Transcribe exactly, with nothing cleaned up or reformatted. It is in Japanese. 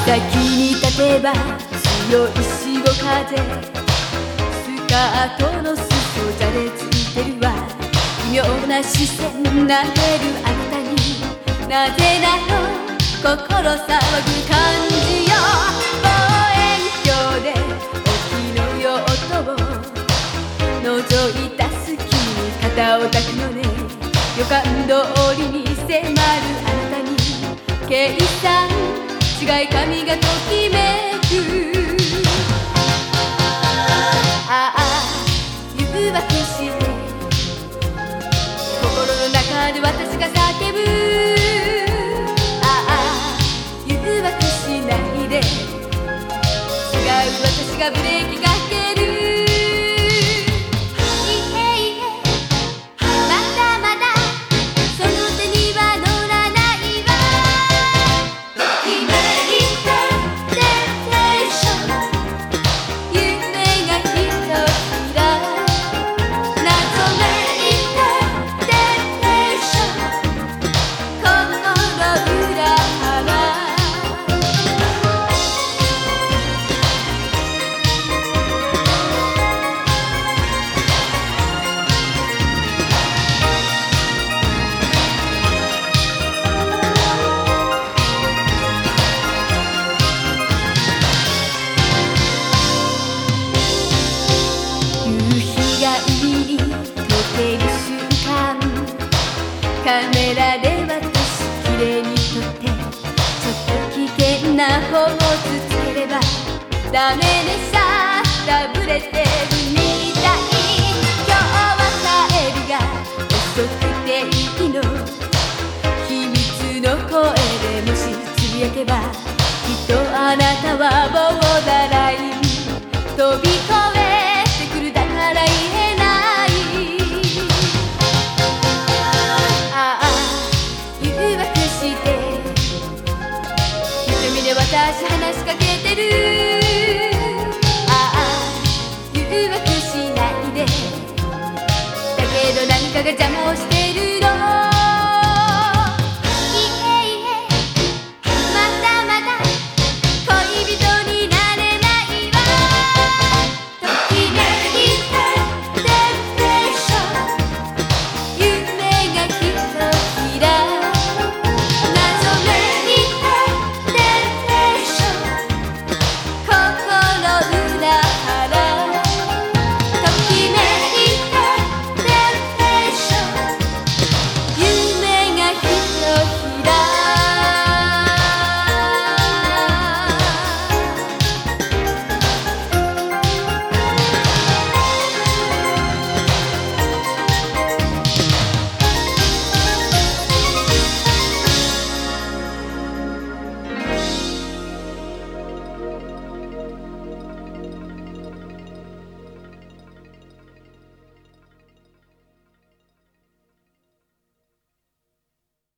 先に立てば強い潮風、スカートの裾じゃれついてるわ。奇妙な視線撫でるあなたに、なぜなの心騒ぐ感じよ。望遠鏡で沖の用途を覗いた隙に肩を抱くのね。予感通りに迫るあなたに計算違い髪がときめく。ああ誘惑して心の中で私が叫ぶ。ああ誘惑しないで、違う私がブレーキかける。カメラで私きれいに撮って、ちょっと危険なポーズつければダメでさ、ダブれてるみたい。今日は帰りが遅くていいの、秘密の声でもしつぶやけばきっとあなたはボーダーライン飛び越えてくる。だから言えない。私話しかけてる。ああ誘惑しないで、だけど何かが邪魔をして